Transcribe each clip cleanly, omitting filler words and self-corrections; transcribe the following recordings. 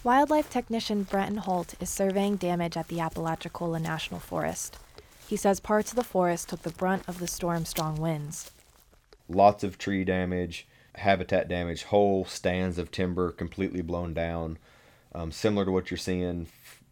Wildlife technician Brenton Holt is surveying damage at the Apalachicola National Forest. He says parts of the forest took the brunt of the storm's strong winds. Lots of tree damage, habitat damage, whole stands of timber completely blown down, similar to what you're seeing,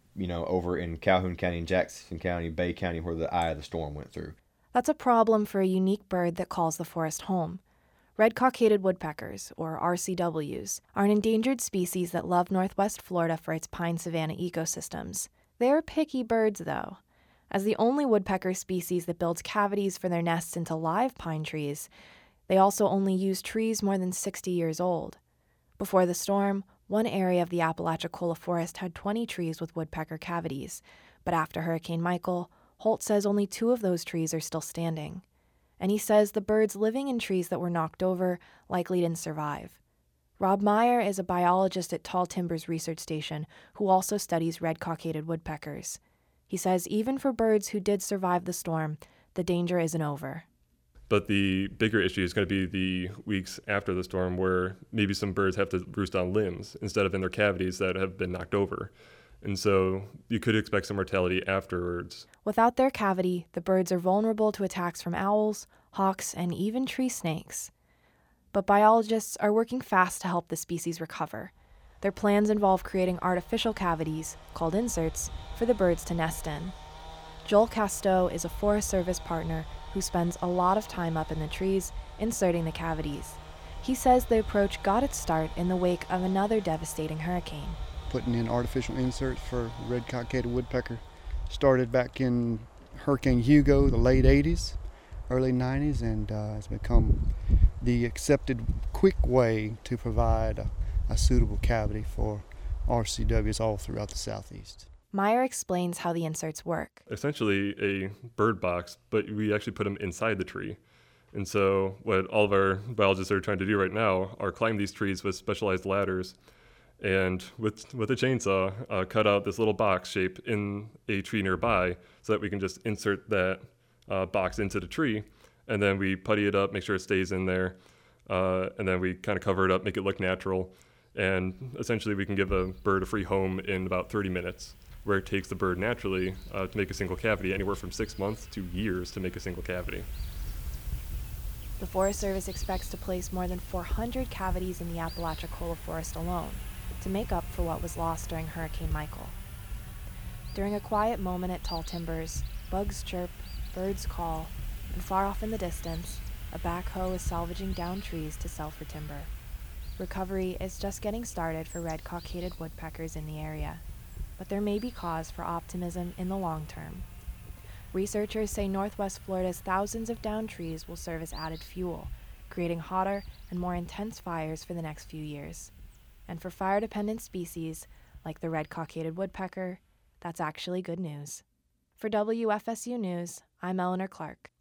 over in Calhoun County and Jackson County, Bay County, where the eye of the storm went through. That's a problem for a unique bird that calls the forest home. Red-cockaded woodpeckers, or RCWs, are an endangered species that love northwest Florida for its pine savanna ecosystems. They are picky birds, though. As the only woodpecker species that builds cavities for their nests into live pine trees, they also only use trees more than 60 years old. Before the storm, one area of the Apalachicola forest had 20 trees with woodpecker cavities, but after Hurricane Michael, Holt says only 2 of those trees are still standing. And he says the birds living in trees that were knocked over likely didn't survive. Rob Meyer is a biologist at Tall Timbers Research Station who also studies red-cockaded woodpeckers. He says even for birds who did survive the storm, the danger isn't over. But the bigger issue is going to be the weeks after the storm where maybe some birds have to roost on limbs instead of in their cavities that have been knocked over. And so you could expect some mortality afterwards. Without their cavity, the birds are vulnerable to attacks from owls, hawks, and even tree snakes. But biologists are working fast to help the species recover. Their plans involve creating artificial cavities, called inserts, for the birds to nest in. Joel Casteau is a Forest Service partner who spends a lot of time up in the trees inserting the cavities. He says the approach got its start in the wake of another devastating hurricane. Putting in artificial inserts for red-cockaded woodpecker started back in Hurricane Hugo, the late 80s, early 90s, and has become the accepted quick way to provide a suitable cavity for RCWs all throughout the southeast. Meyer explains how the inserts work. Essentially a bird box, but we actually put them inside the tree. And so what all of our biologists are trying to do right now are climb these trees with specialized ladders and with a chainsaw cut out this little box shape in a tree nearby so that we can just insert that box into the tree, and then we putty it up, make sure it stays in there, and then we kind of cover it up, make it look natural, and essentially we can give a bird a free home in about 30 minutes, where it takes the bird naturally to make a single cavity anywhere from 6 months to years to make a single cavity. The Forest Service expects to place more than 400 cavities in the Apalachicola forest alone, to make up for what was lost during Hurricane Michael. During a quiet moment at Tall Timbers, bugs chirp, birds call, and far off in the distance, a backhoe is salvaging down trees to sell for timber. Recovery is just getting started for red-cockaded woodpeckers in the area, but there may be cause for optimism in the long term. Researchers say Northwest Florida's thousands of downed trees will serve as added fuel, creating hotter and more intense fires for the next few years. And for fire-dependent species, like the red-cockaded woodpecker, that's actually good news. For WFSU News, I'm Eleanor Clark.